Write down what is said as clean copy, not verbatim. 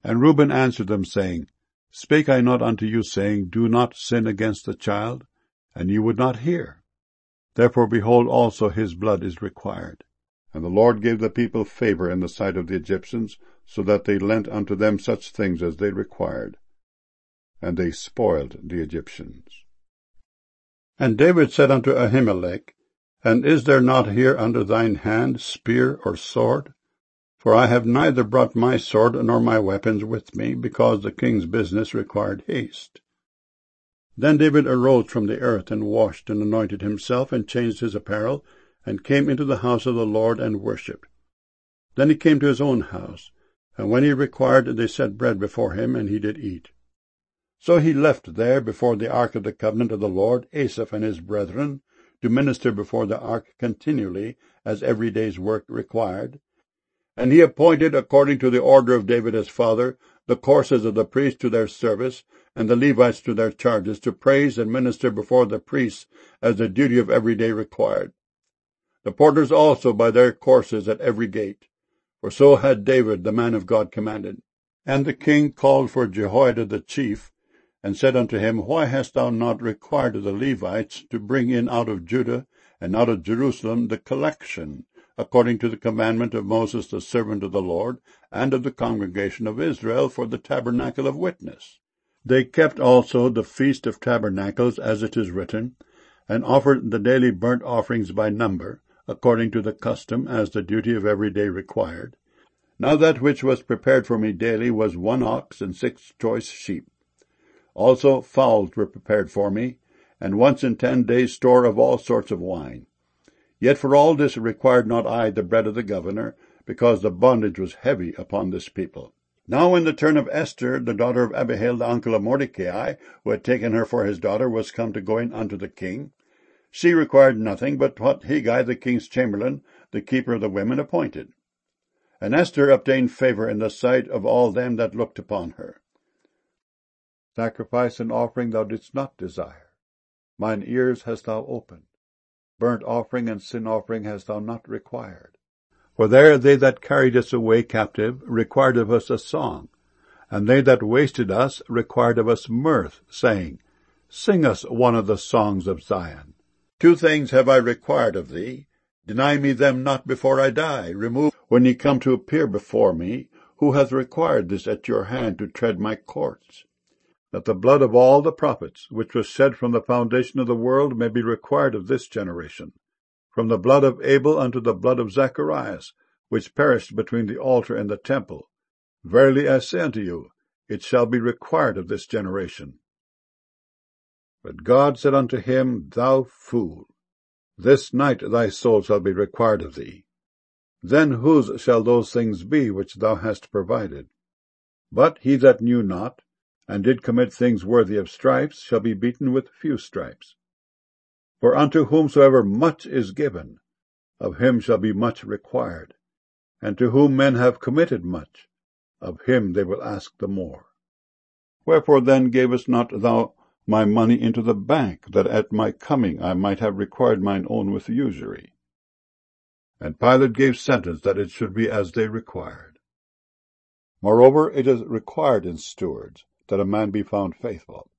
And Reuben answered them, saying, Spake I not unto you, saying, Do not sin against the child? And ye would not hear. Therefore, behold, also his blood is required. And the Lord gave the people favor in the sight of the Egyptians, so that they lent unto them such things as they required. And they spoiled the Egyptians. And David said unto Ahimelech, And is there not here under thine hand spear or sword? For I have neither brought my sword nor my weapons with me, because the king's business required haste. Then David arose from the earth, and washed, and anointed himself, and changed his apparel, and came into the house of the Lord, and worshipped. Then he came to his own house, and when he required, they set bread before him, and he did eat. So he left there before the ark of the covenant of the Lord Asaph and his brethren, to minister before the ark continually, as every day's work required. And he appointed, according to the order of David his father, the courses of the priests to their service, and the Levites to their charges, to praise and minister before the priests, as the duty of every day required. The porters also by their courses at every gate, for so had David the man of God commanded. And the king called for Jehoiada the chief, and said unto him, Why hast thou not required of the Levites to bring in out of Judah and out of Jerusalem the collection, according to the commandment of Moses the servant of the Lord, and of the congregation of Israel, for the tabernacle of witness? They kept also the feast of tabernacles, as it is written, and offered the daily burnt offerings by number, according to the custom, as the duty of every day required. Now that which was prepared for me daily was 1 ox and 6 choice sheep. Also fowls were prepared for me, and once in 10 days store of all sorts of wine. Yet for all this required not I the bread of the governor, because the bondage was heavy upon this people. Now when the turn of Esther, the daughter of Abihail, the uncle of Mordecai, who had taken her for his daughter, was come to go in unto the king, she required nothing but what Hegai, the king's chamberlain, the keeper of the women, appointed. And Esther obtained favor in the sight of all them that looked upon her. Sacrifice and offering thou didst not desire. Mine ears hast thou opened. Burnt offering and sin offering hast thou not required. For there they that carried us away captive required of us a song, and they that wasted us required of us mirth, saying, Sing us one of the songs of Zion. 2 things have I required of thee. Deny me them not before I die. Remove when ye come to appear before me. Who hath required this at your hand to tread my courts? That the blood of all the prophets, which was shed from the foundation of the world, may be required of this generation, from the blood of Abel unto the blood of Zacharias, which perished between the altar and the temple. Verily I say unto you, it shall be required of this generation. But God said unto him, Thou fool, this night thy soul shall be required of thee. Then whose shall those things be which thou hast provided? But he that knew not, and did commit things worthy of stripes, shall be beaten with few stripes. For unto whomsoever much is given, of him shall be much required, and to whom men have committed much, of him they will ask the more. Wherefore then gavest not thou my money into the bank, that at my coming I might have required mine own with usury? And Pilate gave sentence that it should be as they required. Moreover, it is required in stewards that a man be found faithful.